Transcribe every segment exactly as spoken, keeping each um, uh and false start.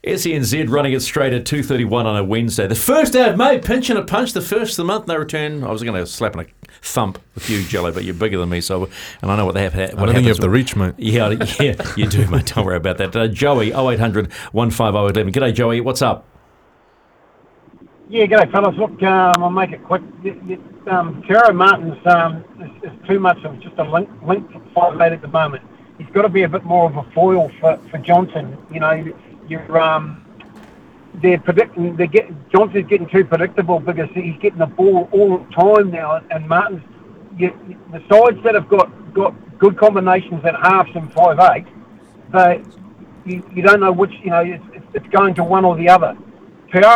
S E N Z running it straight at two thirty-one on a Wednesday. The first day of May, pinch and a punch, the first of the month, no return. I was going to slap and a thump with you, Jello, but you're bigger than me, so and I know what they have. What I don't think you have the reach, mate. Yeah, yeah, you do, mate. Don't worry about that. Uh, Joey, oh eight hundred, one five oh, eleven. G'day, Joey. What's up? Yeah, g'day, fellas. Look, um, I'll make it quick. Um, Tiro Martin's um, is, is too much of just a link, link for five eight at the moment. He's got to be a bit more of a foil for, for Johnson. You know, you're um, they're predicting. They get Johnson's getting too predictable because he's getting the ball all the time now, and Martin's. You, the sides that have got, got good combinations at halves and five eight, they you, you don't know which. You know, it's, it's going to one or the other. Tiro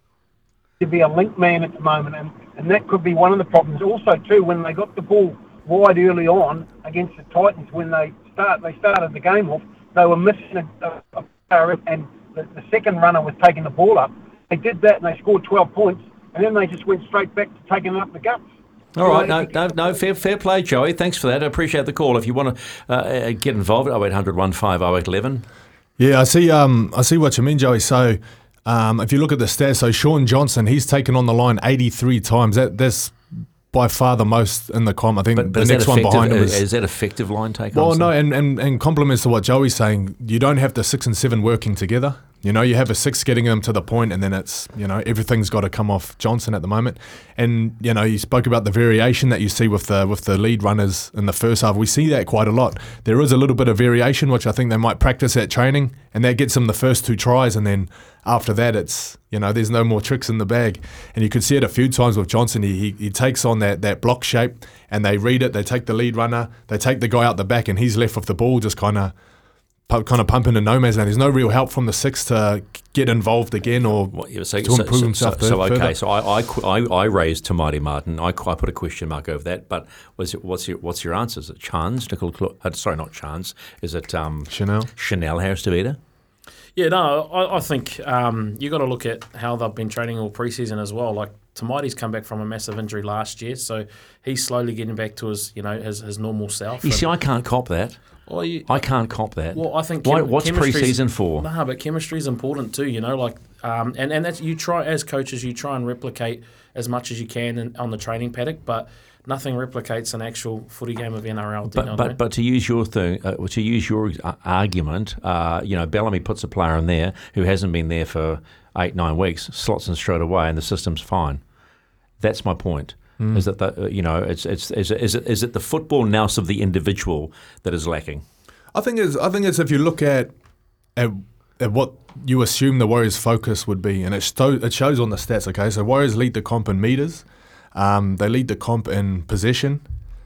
to be a link man at the moment, and, and that could be one of the problems. Also, too, when they got the ball wide early on against the Titans, when they start they started the game off, they were missing a, a, a player, and the, the second runner was taking the ball up. They did that, and they scored twelve points, and then they just went straight back to taking it up the guts. All right, no, no, no, fair, fair play, Joey. Thanks for that. I appreciate the call. If you want to uh, get involved, oh eight hundred, one five oh, eight eleven. Yeah, I see. Um, I see what you mean, Joey. So. Um, if you look at the stats, so Sean Johnson, he's taken on the line eighty-three times. That That's by far the most in the comp. I think but, but the next one behind him is... Is that effective line take? Well, no, and, and, and compliments to what Joey's saying, you don't have the six and seven working together. You know, you have a six getting them to the point, and then it's, you know, everything's got to come off Johnson at the moment. And, you know, you spoke about the variation that you see with the with the lead runners in the first half. We see that quite a lot. There is a little bit of variation, which I think they might practice at training, and that gets them the first two tries, and then after that, it's, you know, there's no more tricks in the bag. And you could see it a few times with Johnson. He he, he takes on that, that block shape, and they read it. They take the lead runner. They take the guy out the back, and he's left with the ball just kind of kind of pumping into no man's land. There's no real help from the six to get involved again or well, yeah, so, to improve so, himself so, so okay, further. so I, I, I raised Tamati Martin. I, I put a question mark over that, but what's your, what's your, what's your answer? Is it Chance? Nicole, uh, sorry, not Chance. Is it um, Chanel? Chanel Harris-Tavita? Yeah, no, I, I think um, you got to look at how they've been training all preseason as well. Like Tamati's come back from a massive injury last year, so he's slowly getting back to his, you know, his, his normal self. You see, I can't cop that. Well, you, I can't cop that. Well, I think Why, chem- what's pre-season for? No, but chemistry is important too. You know, like um, and and that's you try as coaches, you try and replicate as much as you can in, on the training paddock, but nothing replicates an actual footy game of N R L. But you know but, I mean? but to use your thing, uh, to use your uh, argument, uh, you know, Bellamy puts a player in there who hasn't been there for eight nine weeks, slots in straight away, and the system's fine. That's my point. Mm. Is that the, you know, it's it's is it, is it is it the football nous of the individual that is lacking? I think it's I think it's if you look at at, at what you assume the Warriors' focus would be, and it sto- it shows on the stats. Okay, so Warriors lead the comp in meters, um, they lead the comp in possession.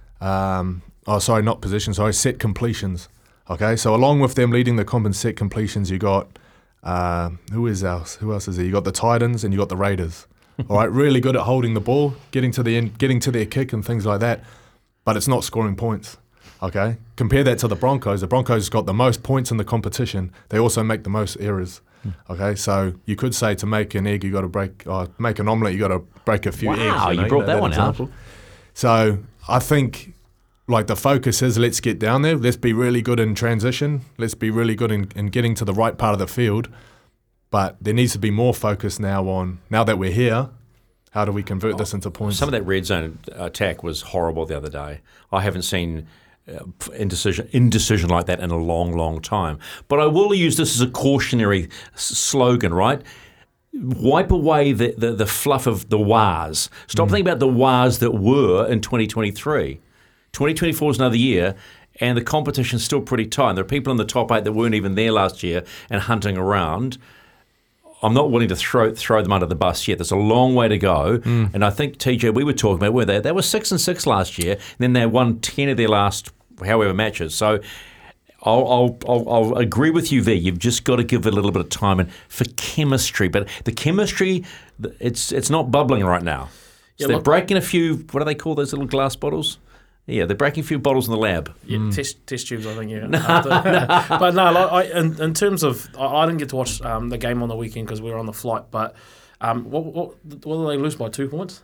Um, oh, sorry, not possession. Sorry, set completions. Okay, so along with them leading the comp in set completions, you got uh, who is else? Who else is there? You got the Titans and you got the Raiders. All right, really good at holding the ball, getting to the end, getting to their kick and things like that, but it's not scoring points. Okay, compare that to the Broncos. The Broncos got the most points in the competition. They also make the most errors. Okay, so you could say to make an egg, you got to break, uh, make an omelette, you got to break a few wow, eggs. Wow, you, know, you brought you know, that, that one example. out. So I think, like the focus is, let's get down there. Let's be really good in transition. Let's be really good in, in getting to the right part of the field. But there needs to be more focus now on now that we're here. How do we convert this into points? Some of that red zone attack was horrible the other day. I haven't seen uh, indecision indecision like that in a long, long time. But I will use this as a cautionary s- slogan, right? Wipe away the, the, the fluff of the wahs. Stop mm. thinking about the wahs that were in twenty twenty-three. twenty twenty-four is another year, and the competition's still pretty tight. And there are people in the top eight that weren't even there last year and hunting around. I'm not willing to throw throw them under the bus yet. There's a long way to go. Mm. And I think, T J, we were talking about, were they? They were six and six last year, and then they won ten of their last however matches. So I'll, I'll, I'll, I'll agree with you there. You've just got to give it a little bit of time and for chemistry. But the chemistry, it's it's not bubbling right now. So yeah, they're look, breaking a few, what do they call those little glass bottles? Yeah, they're breaking a few bottles in the lab. Yeah, mm. test test tubes, I think. Yeah, no, but no, like, I, in, in terms of, I, I didn't get to watch um, the game on the weekend because we were on the flight. But um, what what what did they lose by two points?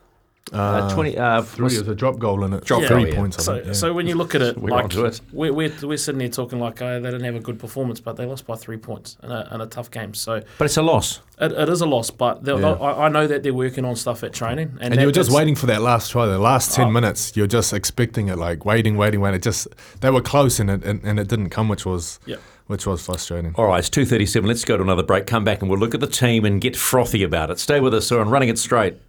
Uh, twenty. Uh, Three was- is a drop goal in it. Drop Three goal, yeah. points, I So, think. Yeah. so when you look at it, We're like onto it. We're, we're we're sitting here talking like oh, they didn't have a good performance, but they lost by three points in a, in a tough game. So but it's a loss. it, it is a loss, but they'll- Yeah. they'll- I, I know that they're working on stuff at training, and, And that, you were just that's- waiting for that last try, the last ten Oh. minutes. You're just expecting it, like waiting, waiting, waiting. It just they were close, and it and, and it didn't come, which was Yep. which was frustrating. All right, it's two thirty-seven. Let's go to another break. Come back and we'll look at the team and get frothy about it. Stay with us, sir, on Running It Straight.